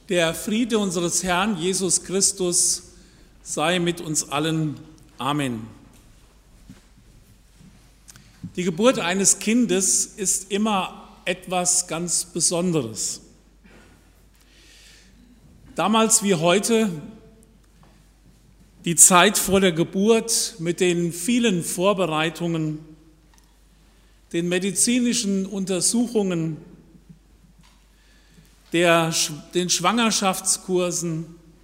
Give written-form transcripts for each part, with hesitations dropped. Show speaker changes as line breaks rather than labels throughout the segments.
Der Friede unseres Herrn Jesus Christus sei mit uns allen. Amen. Die Geburt eines Kindes ist immer etwas ganz Besonderes. Damals wie heute, die Zeit vor der Geburt mit den vielen Vorbereitungen, den medizinischen Untersuchungen, den Schwangerschaftskursen,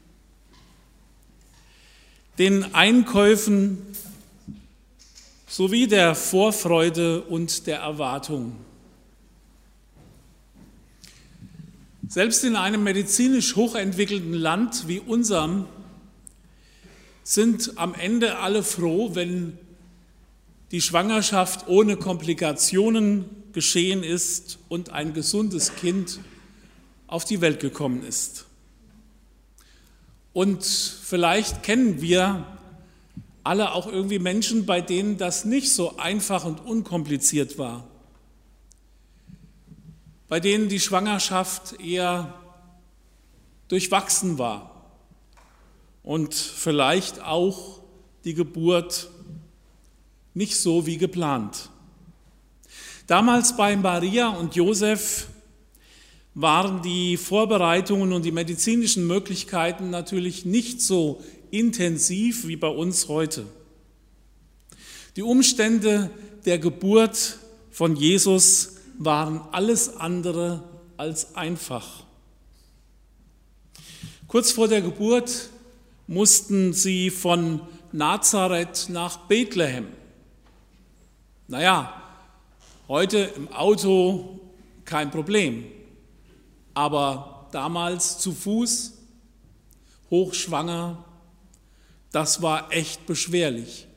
den Einkäufen sowie der Vorfreude und der Erwartung. Selbst in einem medizinisch hochentwickelten Land wie unserem sind am Ende alle froh, wenn die Schwangerschaft ohne Komplikationen geschehen ist und ein gesundes Kind auf die Welt gekommen ist. Und vielleicht kennen wir alle auch irgendwie Menschen, bei denen das nicht so einfach und unkompliziert war, bei denen die Schwangerschaft eher durchwachsen war und vielleicht auch die Geburt nicht so wie geplant. Damals bei Maria und Josef waren die Vorbereitungen und die medizinischen Möglichkeiten natürlich nicht so intensiv wie bei uns heute. Die Umstände der Geburt von Jesus waren alles andere als einfach. Kurz vor der Geburt mussten sie von Nazareth nach Bethlehem. Heute im Auto kein Problem. Aber damals zu Fuß, hochschwanger, das war echt beschwerlich.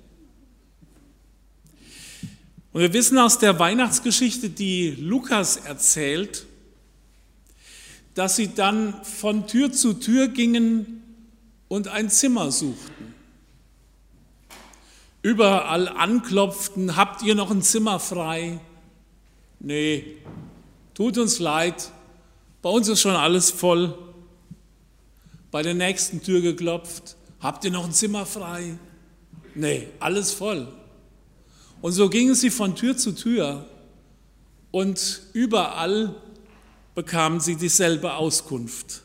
Und wir wissen aus der Weihnachtsgeschichte, die Lukas erzählt, dass sie dann von Tür zu Tür gingen und ein Zimmer suchten. Überall anklopften: Habt ihr noch ein Zimmer frei? Nee, tut uns leid. Bei uns ist schon alles voll. Bei der nächsten Tür geklopft: Habt ihr noch ein Zimmer frei? Nee, alles voll. Und so gingen sie von Tür zu Tür und überall bekamen sie dieselbe Auskunft.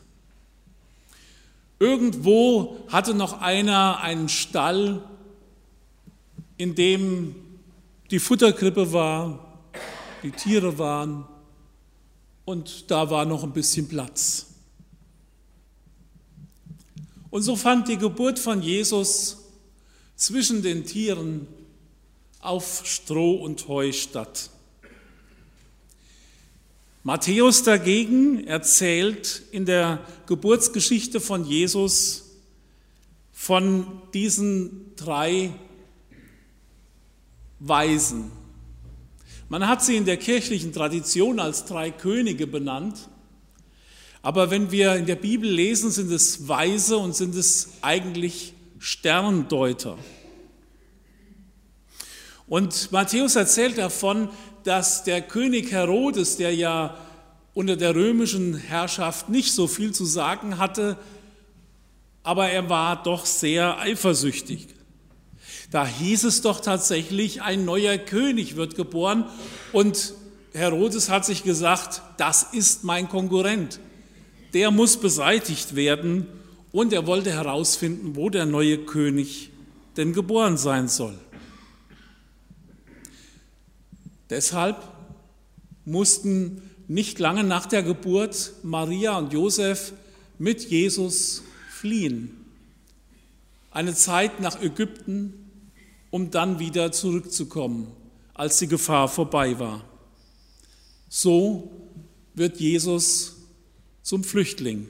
Irgendwo hatte noch einer einen Stall, in dem die Futterkrippe war, die Tiere waren, und da war noch ein bisschen Platz. Und so fand die Geburt von Jesus zwischen den Tieren auf Stroh und Heu statt. Matthäus dagegen erzählt in der Geburtsgeschichte von Jesus von diesen 3 Weisen. Man hat sie in der kirchlichen Tradition als 3 Könige benannt, aber wenn wir in der Bibel lesen, sind es Weise und sind es eigentlich Sterndeuter. Und Matthäus erzählt davon, dass der König Herodes, der ja unter der römischen Herrschaft nicht so viel zu sagen hatte, aber er war doch sehr eifersüchtig. Da hieß es doch tatsächlich, ein neuer König wird geboren, und Herodes hat sich gesagt, das ist mein Konkurrent, der muss beseitigt werden, und er wollte herausfinden, wo der neue König denn geboren sein soll. Deshalb mussten nicht lange nach der Geburt Maria und Josef mit Jesus fliehen, eine Zeit nach Ägypten, um dann wieder zurückzukommen, als die Gefahr vorbei war. So wird Jesus zum Flüchtling.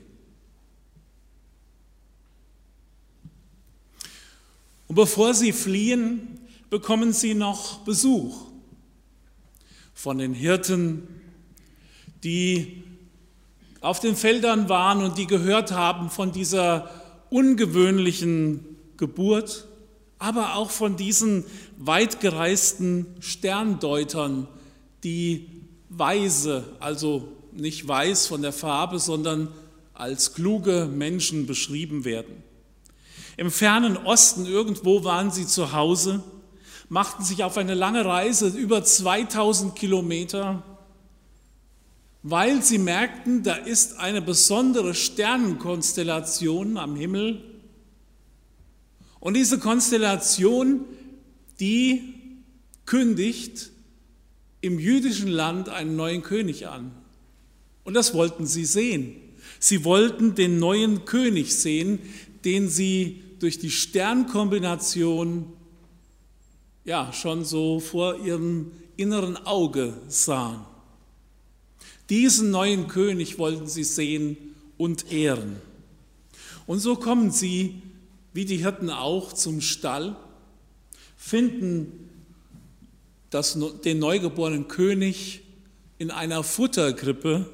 Und bevor sie fliehen, bekommen sie noch Besuch von den Hirten, die auf den Feldern waren und die gehört haben von dieser ungewöhnlichen Geburt, aber auch von diesen weit gereisten Sterndeutern, die Weise, also nicht weiß von der Farbe, sondern als kluge Menschen beschrieben werden. Im fernen Osten irgendwo waren sie zu Hause, machten sich auf eine lange Reise über 2000 Kilometer, weil sie merkten, da ist eine besondere Sternenkonstellation am Himmel. Und diese Konstellation, die kündigt im jüdischen Land einen neuen König an. Und das wollten sie sehen. Sie wollten den neuen König sehen, den sie durch die Sternkombination schon so vor ihrem inneren Auge sahen. Diesen neuen König wollten sie sehen und ehren. Und so kommen sie, wie die Hirten auch, zum Stall, finden den neugeborenen König in einer Futterkrippe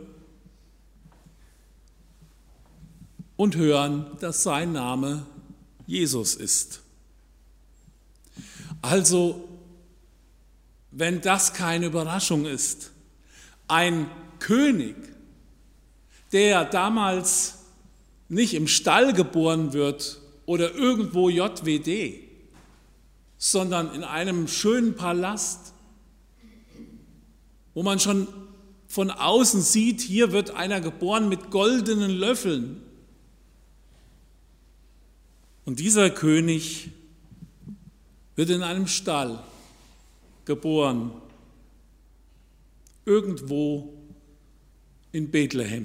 und hören, dass sein Name Jesus ist. Also, wenn das keine Überraschung ist, ein König, der damals nicht im Stall geboren wird oder irgendwo JWD, sondern in einem schönen Palast, wo man schon von außen sieht, hier wird einer geboren mit goldenen Löffeln. Und dieser König wird in einem Stall geboren, irgendwo in Bethlehem.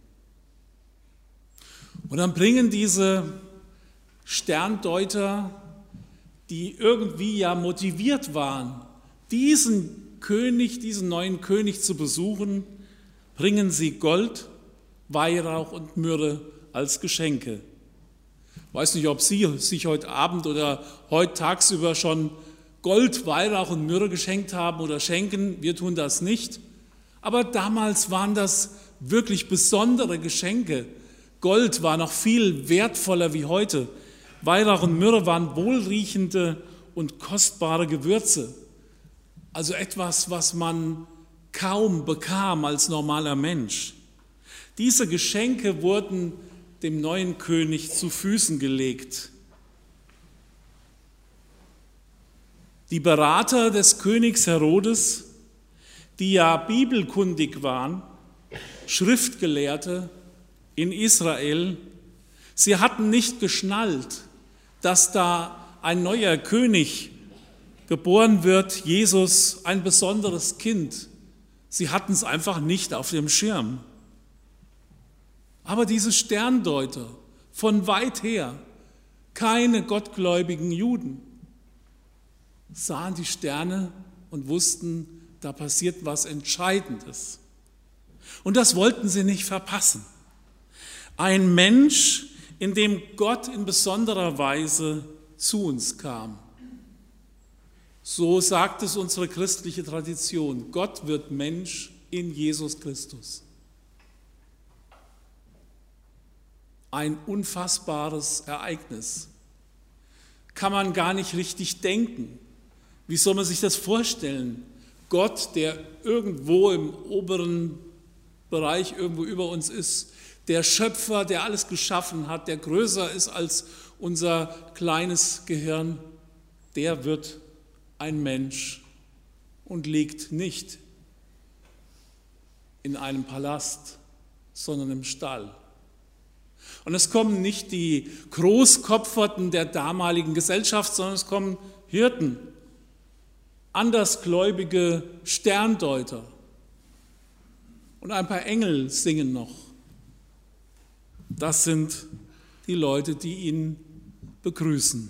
Und dann bringen diese Sterndeuter, die irgendwie motiviert waren, diesen König, diesen neuen König zu besuchen, bringen sie Gold, Weihrauch und Myrrhe als Geschenke. Ich weiß nicht, ob Sie sich heute Abend oder heute tagsüber schon Gold, Weihrauch und Myrrhe geschenkt haben oder schenken. Wir tun das nicht. Aber damals waren das wirklich besondere Geschenke. Gold war noch viel wertvoller wie heute. Weihrauch und Myrrhe waren wohlriechende und kostbare Gewürze. Also etwas, was man kaum bekam als normaler Mensch. Diese Geschenke wurden dem neuen König zu Füßen gelegt. Die Berater des Königs Herodes, die ja bibelkundig waren, Schriftgelehrte in Israel, sie hatten nicht geschnallt, dass da ein neuer König geboren wird, Jesus, ein besonderes Kind. Sie hatten es einfach nicht auf dem Schirm. Aber diese Sterndeuter von weit her, keine gottgläubigen Juden, sahen die Sterne und wussten, da passiert was Entscheidendes. Und das wollten sie nicht verpassen. Ein Mensch, in dem Gott in besonderer Weise zu uns kam. So sagt es unsere christliche Tradition. Gott wird Mensch in Jesus Christus. Ein unfassbares Ereignis. Kann man gar nicht richtig denken. Wie soll man sich das vorstellen? Gott, der irgendwo im oberen Bereich irgendwo über uns ist, der Schöpfer, der alles geschaffen hat, der größer ist als unser kleines Gehirn, der wird ein Mensch und liegt nicht in einem Palast, sondern im Stall. Und es kommen nicht die Großkopferten der damaligen Gesellschaft, sondern es kommen Hirten, andersgläubige Sterndeuter und ein paar Engel singen noch. Das sind die Leute, die ihn begrüßen.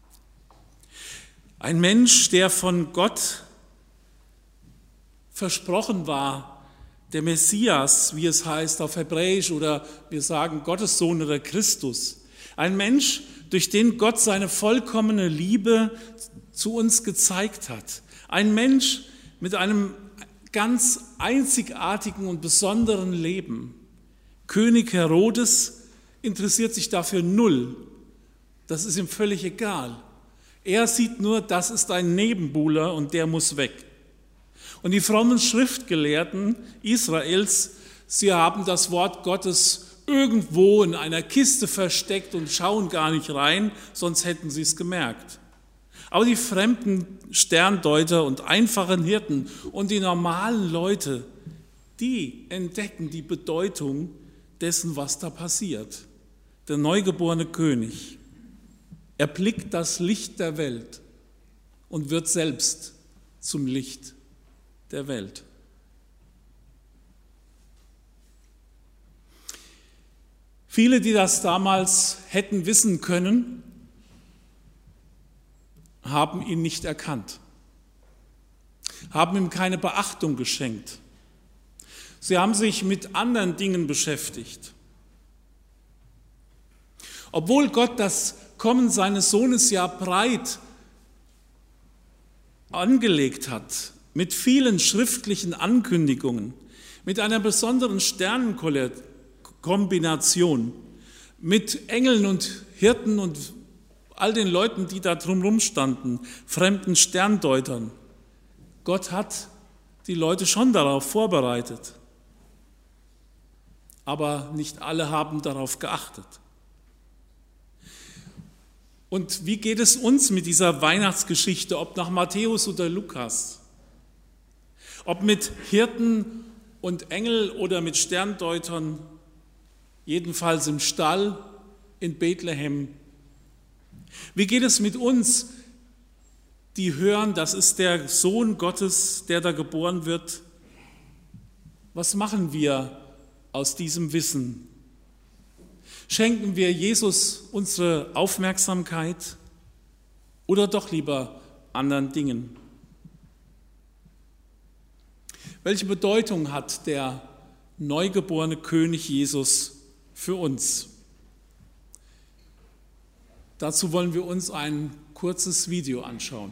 Ein Mensch, der von Gott versprochen war, der Messias, wie es heißt auf Hebräisch, oder wir sagen Gottes Sohn oder Christus. Ein Mensch, durch den Gott seine vollkommene Liebe zu uns gezeigt hat. Ein Mensch mit einem ganz einzigartigen und besonderen Leben. König Herodes interessiert sich dafür null. Das ist ihm völlig egal. Er sieht nur, das ist ein Nebenbuhler und der muss weg. Und die frommen Schriftgelehrten Israels, sie haben das Wort Gottes irgendwo in einer Kiste versteckt und schauen gar nicht rein, sonst hätten sie es gemerkt. Aber die fremden Sterndeuter und einfachen Hirten und die normalen Leute, die entdecken die Bedeutung dessen, was da passiert. Der neugeborene König, er blickt das Licht der Welt und wird selbst zum Licht der Welt. Viele, die das damals hätten wissen können, haben ihn nicht erkannt, haben ihm keine Beachtung geschenkt. Sie haben sich mit anderen Dingen beschäftigt. Obwohl Gott das Kommen seines Sohnes ja breit angelegt hat, mit vielen schriftlichen Ankündigungen, mit einer besonderen Sternenkombination, mit Engeln und Hirten und all den Leuten, die da drumherum standen, fremden Sterndeutern. Gott hat die Leute schon darauf vorbereitet, aber nicht alle haben darauf geachtet. Und wie geht es uns mit dieser Weihnachtsgeschichte, ob nach Matthäus oder Lukas? Ob mit Hirten und Engel oder mit Sterndeutern, jedenfalls im Stall in Bethlehem. Wie geht es mit uns, die hören, das ist der Sohn Gottes, der da geboren wird? Was machen wir aus diesem Wissen? Schenken wir Jesus unsere Aufmerksamkeit oder doch lieber anderen Dingen? Welche Bedeutung hat der neugeborene König Jesus für uns? Dazu wollen wir uns ein kurzes Video anschauen.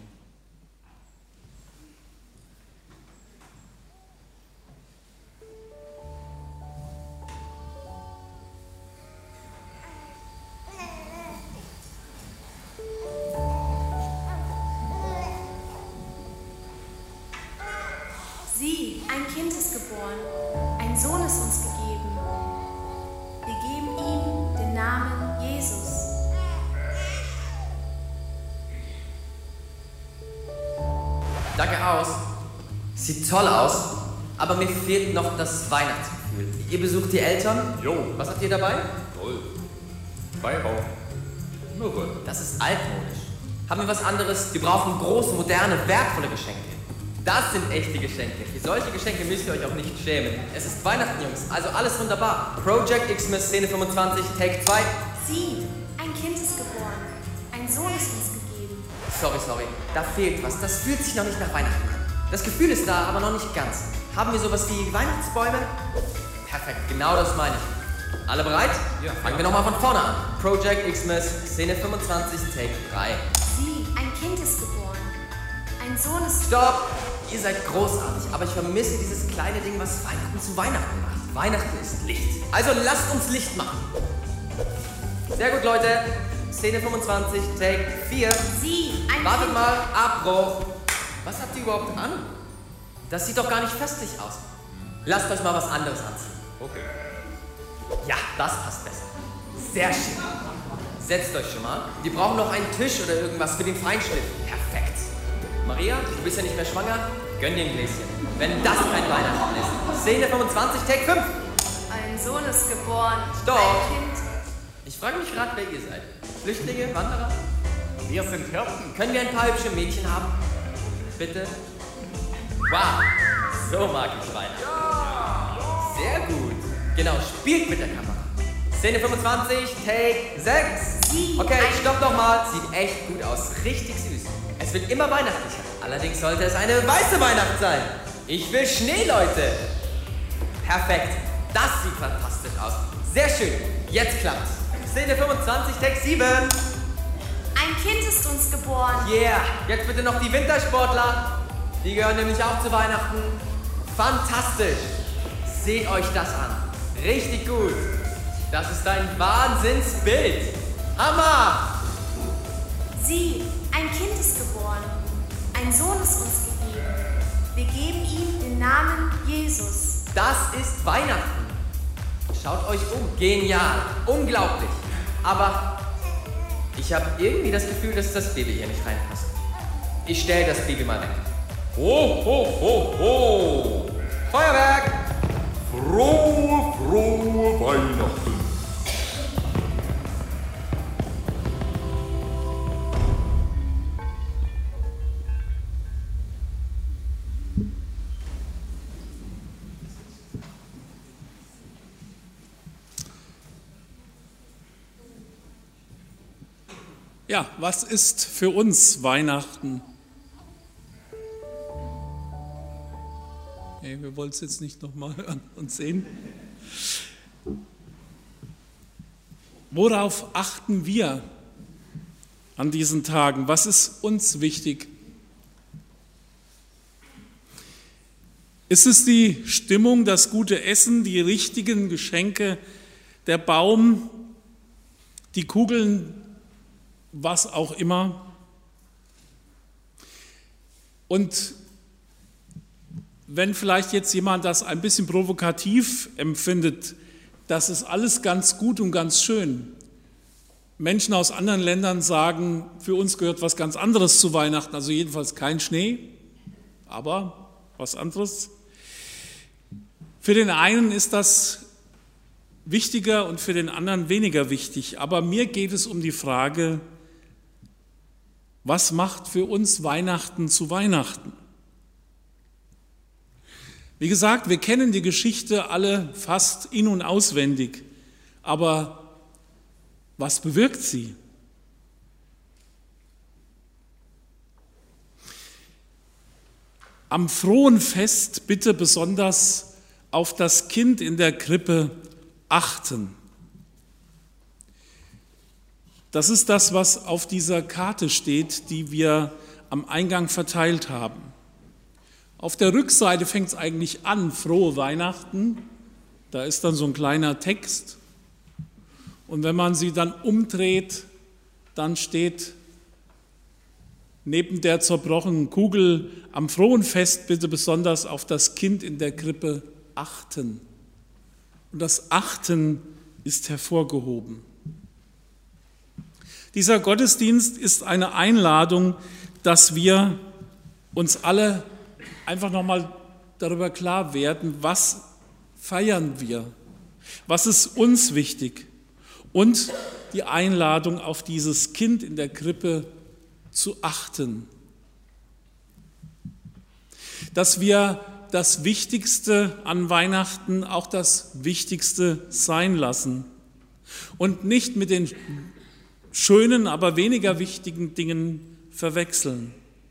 Sieh, ein Kind ist geboren, ein Sohn ist uns gegeben. Wir geben ihm den Namen Jesus.
Danke aus. Sieht toll aus, aber mir fehlt noch das Weihnachtsgefühl. Ihr besucht die Eltern?
Jo.
Was habt ihr dabei?
Toll. Weihrauch. Myrrhe.
Das ist altmodisch. Haben wir was anderes? Wir brauchen große, moderne, wertvolle Geschenke. Das sind echte Geschenke. Für solche Geschenke müsst ihr euch auch nicht schämen. Es ist Weihnachten, Jungs, also alles wunderbar. Project Xmas, Szene 25, Take 2.
Sieh, ein Kind ist geboren, ein Sohn ist uns gegeben.
Sorry, da fehlt was. Das fühlt sich noch nicht nach Weihnachten an. Das Gefühl ist da, aber noch nicht ganz. Haben wir sowas wie Weihnachtsbäume? Perfekt, genau das meine ich. Alle bereit?
Ja.
Fangen wir nochmal von vorne an. Project Xmas, Szene 25, Take 3.
Sieh, ein Kind ist geboren, ein Sohn ist...
Stopp! Ihr seid großartig, aber ich vermisse dieses kleine Ding, was Weihnachten zu Weihnachten macht. Weihnachten ist Licht. Also lasst uns Licht machen. Sehr gut, Leute. Szene 25, Take 4.
Sieh, ein
Wartet
Kind...
mal, Abbruch. Was habt ihr überhaupt an? Das sieht doch gar nicht festlich aus. Lasst euch mal was anderes anziehen.
Okay.
Ja, das passt besser. Sehr schön. Setzt euch schon mal. Wir brauchen noch einen Tisch oder irgendwas für den Feinschliff. Perfekt. Maria, du bist ja nicht mehr schwanger. Gönn dir ein Gläschen. Wenn das kein Weihnachten ist. Szene 25, Take 5.
Ein Sohn ist geboren,
Stopp.
ein Kind...
Ich frage mich gerade, wer ihr seid. Flüchtlinge, Wanderer?
Wir sind Hirten.
Können wir ein paar hübsche Mädchen haben? Bitte? Wow, so mag ich Weihnachten. Ja. Sehr gut. Genau, spielt mit der Kamera. Szene 25, Take 6.
Sieh,
Okay,
ein-
stopp doch mal. Sieht echt gut aus. Richtig süß. Es wird immer weihnachtlicher. Allerdings sollte es eine weiße Weihnacht sein. Ich will Schnee, Leute. Perfekt. Das sieht fantastisch aus. Sehr schön. Jetzt klappt's. Szene 25, Take 7.
Ein Kind ist uns geboren.
Yeah. Jetzt bitte noch die Wintersportler. Die gehören nämlich auch zu Weihnachten. Fantastisch. Seht euch das an. Richtig gut. Das ist ein Wahnsinnsbild. Hammer.
Sieh, ein Kind ist geboren, ein Sohn ist uns gegeben. Wir geben ihm den Namen Jesus.
Das ist Weihnachten. Schaut euch um. Genial. Unglaublich. Aber ich habe irgendwie das Gefühl, dass das Baby hier nicht reinpasst. Ich stelle das Baby mal weg.
Ho, ho, ho, ho!
Feuerwerk!
Frohe Weihnachten!
Ja, was ist für uns Weihnachten? Hey, wir wollen es jetzt nicht nochmal hören und sehen. Worauf achten wir an diesen Tagen? Was ist uns wichtig? Ist es die Stimmung, das gute Essen, die richtigen Geschenke, der Baum, die Kugeln, was auch immer? Und wenn vielleicht jetzt jemand das ein bisschen provokativ empfindet, das ist alles ganz gut und ganz schön. Menschen aus anderen Ländern sagen, für uns gehört was ganz anderes zu Weihnachten, also jedenfalls kein Schnee, aber was anderes. Für den einen ist das wichtiger und für den anderen weniger wichtig, aber mir geht es um die Frage, was macht für uns Weihnachten zu Weihnachten? Wie gesagt, wir kennen die Geschichte alle fast in- und auswendig, aber was bewirkt sie? Am frohen Fest bitte besonders auf das Kind in der Krippe achten. Das ist das, was auf dieser Karte steht, die wir am Eingang verteilt haben. Auf der Rückseite fängt es eigentlich an, frohe Weihnachten. Da ist dann so ein kleiner Text. Und wenn man sie dann umdreht, dann steht neben der zerbrochenen Kugel am frohen Fest bitte besonders auf das Kind in der Krippe achten. Und das Achten ist hervorgehoben. Dieser Gottesdienst ist eine Einladung, dass wir uns alle einfach nochmal darüber klar werden, was feiern wir, was ist uns wichtig und die Einladung auf dieses Kind in der Krippe zu achten. Dass wir das Wichtigste an Weihnachten auch das Wichtigste sein lassen und nicht mit den schönen, aber weniger wichtigen Dingen verwechseln.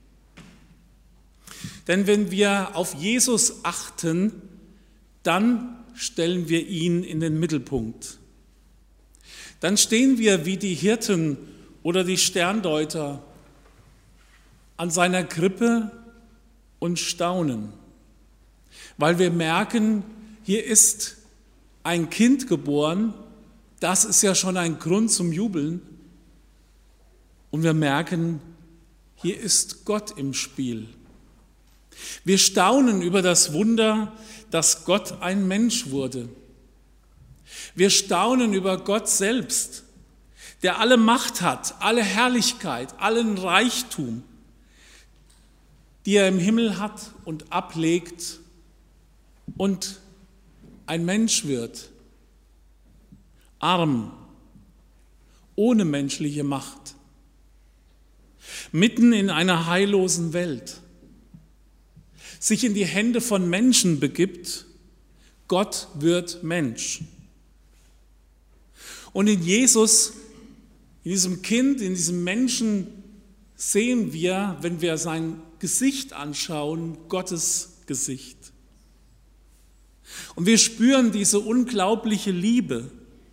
Denn wenn wir auf Jesus achten, dann stellen wir ihn in den Mittelpunkt. Dann stehen wir wie die Hirten oder die Sterndeuter an seiner Krippe und staunen, weil wir merken, hier ist ein Kind geboren, das ist ja schon ein Grund zum Jubeln. Und wir merken, hier ist Gott im Spiel. Wir staunen über das Wunder, dass Gott ein Mensch wurde. Wir staunen über Gott selbst, der alle Macht hat, alle Herrlichkeit, allen Reichtum, die er im Himmel hat und ablegt und ein Mensch wird, arm, ohne menschliche Macht, mitten in einer heillosen Welt, sich in die Hände von Menschen begibt, Gott wird Mensch. Und in Jesus, in diesem Kind, in diesem Menschen sehen wir, wenn wir sein Gesicht anschauen, Gottes Gesicht. Und wir spüren diese unglaubliche Liebe.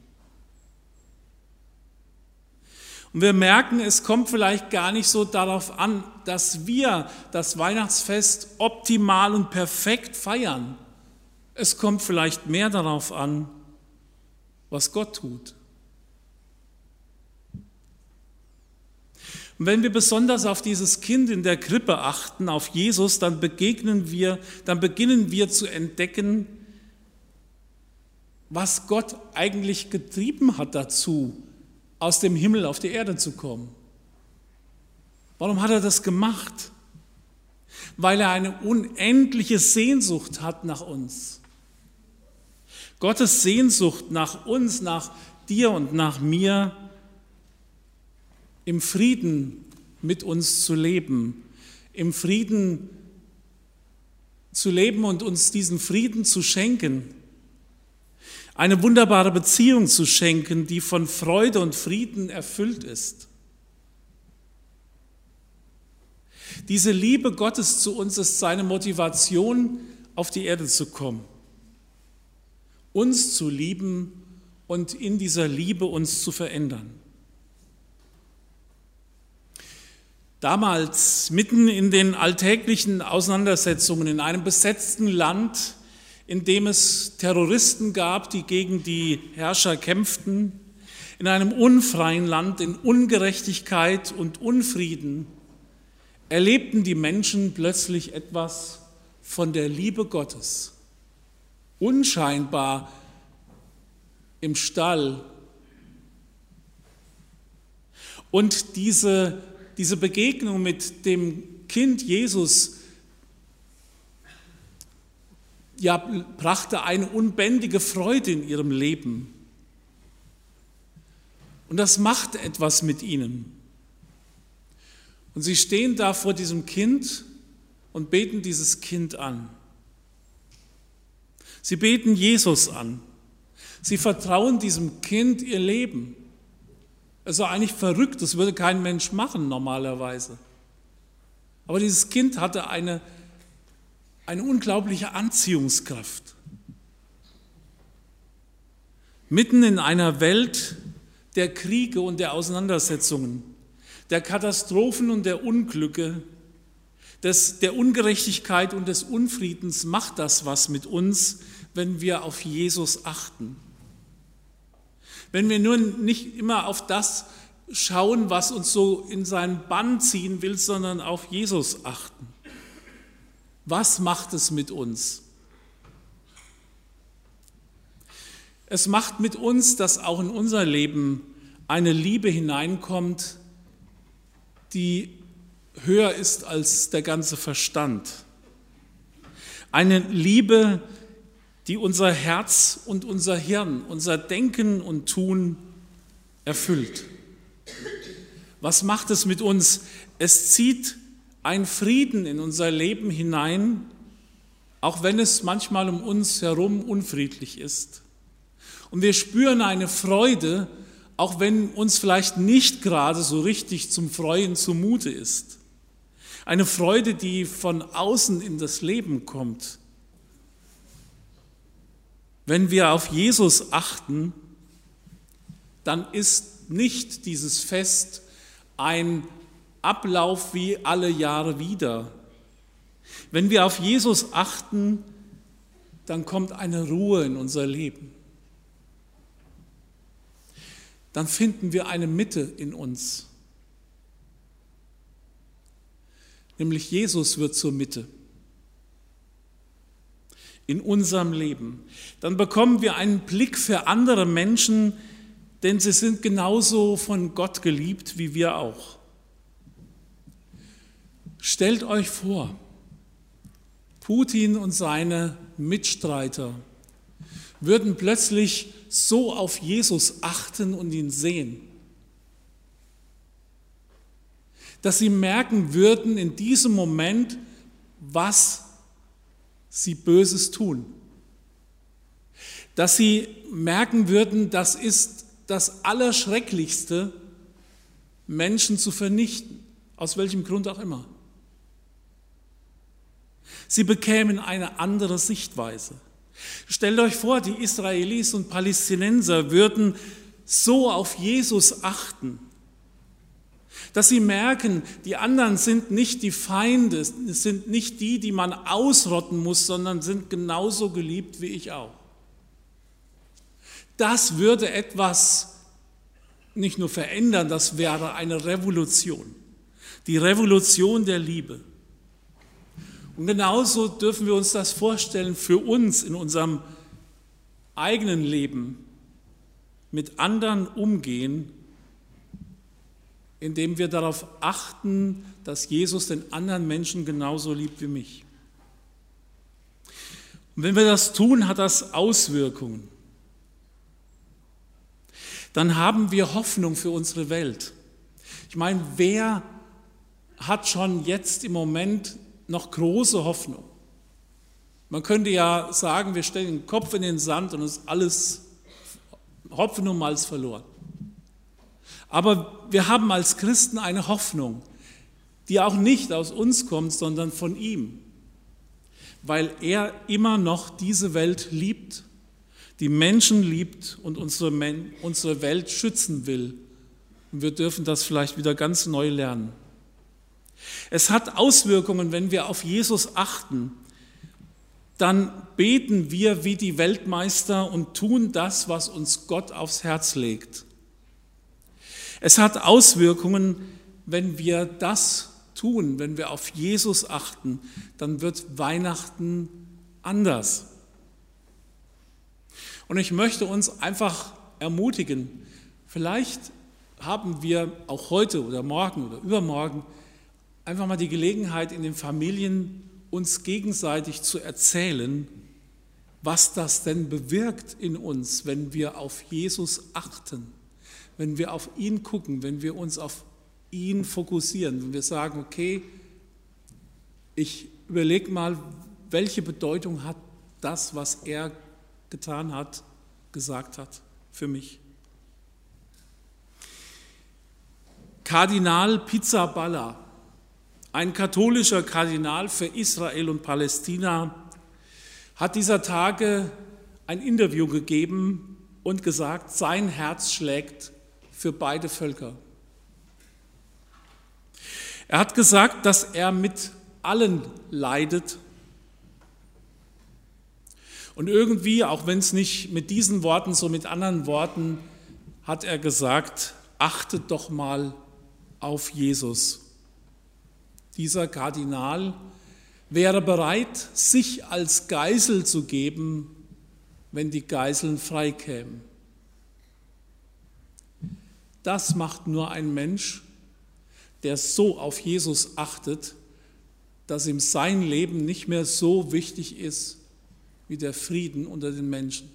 Und wir merken, es kommt vielleicht gar nicht so darauf an, dass wir das Weihnachtsfest optimal und perfekt feiern. Es kommt vielleicht mehr darauf an, was Gott tut. Und wenn wir besonders auf dieses Kind in der Krippe achten, auf Jesus, dann beginnen wir zu entdecken, was Gott eigentlich getrieben hat dazu, aus dem Himmel auf die Erde zu kommen. Warum hat er das gemacht? Weil er eine unendliche Sehnsucht hat nach uns. Gottes Sehnsucht nach uns, nach dir und nach mir, im Frieden mit uns zu leben, im Frieden zu leben und uns diesen Frieden zu schenken, eine wunderbare Beziehung zu schenken, die von Freude und Frieden erfüllt ist. Diese Liebe Gottes zu uns ist seine Motivation, auf die Erde zu kommen, uns zu lieben und in dieser Liebe uns zu verändern. Damals, mitten in den alltäglichen Auseinandersetzungen in einem besetzten Land, in dem es Terroristen gab, die gegen die Herrscher kämpften, in einem unfreien Land, in Ungerechtigkeit und Unfrieden, erlebten die Menschen plötzlich etwas von der Liebe Gottes. Unscheinbar im Stall. Und diese Begegnung mit dem Kind Jesus brachte eine unbändige Freude in ihrem Leben. Und das machte etwas mit ihnen. Und sie stehen da vor diesem Kind und beten dieses Kind an. Sie beten Jesus an. Sie vertrauen diesem Kind ihr Leben. Es war eigentlich verrückt, das würde kein Mensch machen normalerweise. Aber dieses Kind hatte eine unglaubliche Anziehungskraft. Mitten in einer Welt der Kriege und der Auseinandersetzungen, der Katastrophen und der Unglücke, der Ungerechtigkeit und des Unfriedens macht das was mit uns, wenn wir auf Jesus achten. Wenn wir nur nicht immer auf das schauen, was uns so in seinen Bann ziehen will, sondern auf Jesus achten. Was macht es mit uns? Es macht mit uns, dass auch in unser Leben eine Liebe hineinkommt, die höher ist als der ganze Verstand. Eine Liebe, die unser Herz und unser Hirn, unser Denken und Tun erfüllt. Was macht es mit uns? Es zieht ein Frieden in unser Leben hinein, auch wenn es manchmal um uns herum unfriedlich ist. Und wir spüren eine Freude, auch wenn uns vielleicht nicht gerade so richtig zum Freuen zumute ist. Eine Freude, die von außen in das Leben kommt. Wenn wir auf Jesus achten, dann ist nicht dieses Fest ein Ablauf wie alle Jahre wieder. Wenn wir auf Jesus achten, dann kommt eine Ruhe in unser Leben. Dann finden wir eine Mitte in uns. Nämlich Jesus wird zur Mitte in unserem Leben. Dann bekommen wir einen Blick für andere Menschen, denn sie sind genauso von Gott geliebt wie wir auch. Stellt euch vor, Putin und seine Mitstreiter würden plötzlich so auf Jesus achten und ihn sehen, dass sie merken würden in diesem Moment, was sie Böses tun. Dass sie merken würden, das ist das Allerschrecklichste, Menschen zu vernichten, aus welchem Grund auch immer. Sie bekämen eine andere Sichtweise. Stellt euch vor, die Israelis und Palästinenser würden so auf Jesus achten, dass sie merken, die anderen sind nicht die Feinde, sind nicht die, die man ausrotten muss, sondern sind genauso geliebt wie ich auch. Das würde etwas nicht nur verändern, das wäre eine Revolution, die Revolution der Liebe. Und genauso dürfen wir uns das vorstellen für uns in unserem eigenen Leben mit anderen umgehen, indem wir darauf achten, dass Jesus den anderen Menschen genauso liebt wie mich. Und wenn wir das tun, hat das Auswirkungen. Dann haben wir Hoffnung für unsere Welt. Ich meine, wer hat schon jetzt im Moment noch große Hoffnung? Man könnte ja sagen, wir stellen den Kopf in den Sand und es ist alles Hopfen und Malz verloren. Aber wir haben als Christen eine Hoffnung, die auch nicht aus uns kommt, sondern von ihm, weil er immer noch diese Welt liebt, die Menschen liebt und unsere Welt schützen will. Und wir dürfen das vielleicht wieder ganz neu lernen. Es hat Auswirkungen, wenn wir auf Jesus achten. Dann beten wir wie die Weltmeister und tun das, was uns Gott aufs Herz legt. Es hat Auswirkungen, wenn wir das tun, wenn wir auf Jesus achten, dann wird Weihnachten anders. Und ich möchte uns einfach ermutigen, vielleicht haben wir auch heute oder morgen oder übermorgen einfach mal die Gelegenheit, in den Familien uns gegenseitig zu erzählen, was das denn bewirkt in uns, wenn wir auf Jesus achten, wenn wir auf ihn gucken, wenn wir uns auf ihn fokussieren, wenn wir sagen, okay, ich überlege mal, welche Bedeutung hat das, was er getan hat, gesagt hat für mich. Kardinal Pizzaballa, ein katholischer Kardinal für Israel und Palästina, hat dieser Tage ein Interview gegeben und gesagt, sein Herz schlägt für beide Völker. Er hat gesagt, dass er mit allen leidet. Und irgendwie, auch wenn es nicht mit diesen Worten, so mit anderen Worten, hat er gesagt, achtet doch mal auf Jesus. Dieser Kardinal wäre bereit, sich als Geisel zu geben, wenn die Geiseln freikämen. Das macht nur ein Mensch, der so auf Jesus achtet, dass ihm sein Leben nicht mehr so wichtig ist wie der Frieden unter den Menschen.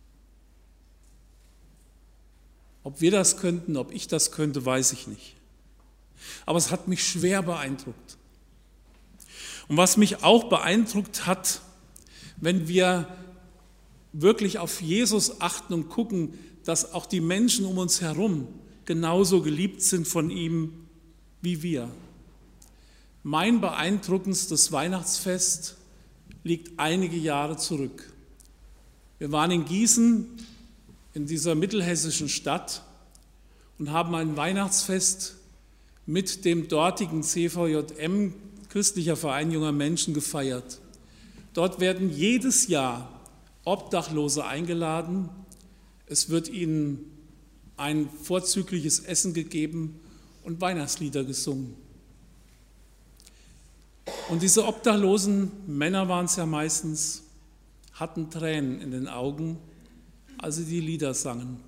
Ob wir das könnten, ob ich das könnte, weiß ich nicht. Aber es hat mich schwer beeindruckt. Und was mich auch beeindruckt hat, wenn wir wirklich auf Jesus achten und gucken, dass auch die Menschen um uns herum genauso geliebt sind von ihm wie wir. Mein beeindruckendstes Weihnachtsfest liegt einige Jahre zurück. Wir waren in Gießen, in dieser mittelhessischen Stadt, und haben ein Weihnachtsfest mit dem dortigen CVJM, Christlicher Verein junger Menschen, gefeiert. Dort werden jedes Jahr Obdachlose eingeladen. Es wird ihnen ein vorzügliches Essen gegeben und Weihnachtslieder gesungen. Und diese obdachlosen Männer waren es ja meistens, hatten Tränen in den Augen, als sie die Lieder sangen.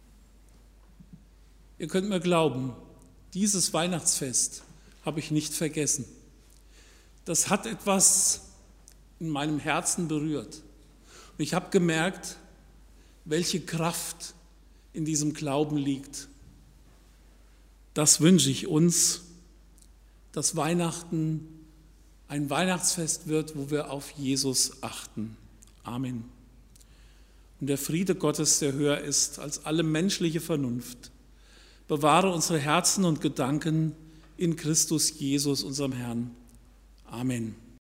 Ihr könnt mir glauben, dieses Weihnachtsfest habe ich nicht vergessen. Das hat etwas in meinem Herzen berührt. Und ich habe gemerkt, welche Kraft in diesem Glauben liegt. Das wünsche ich uns, dass Weihnachten ein Weihnachtsfest wird, wo wir auf Jesus achten. Amen. Und der Friede Gottes, der höher ist als alle menschliche Vernunft, bewahre unsere Herzen und Gedanken in Christus Jesus, unserem Herrn. Amen.